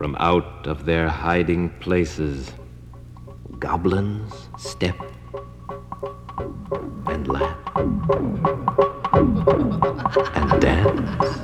From out of their hiding places, goblins step and laugh and dance.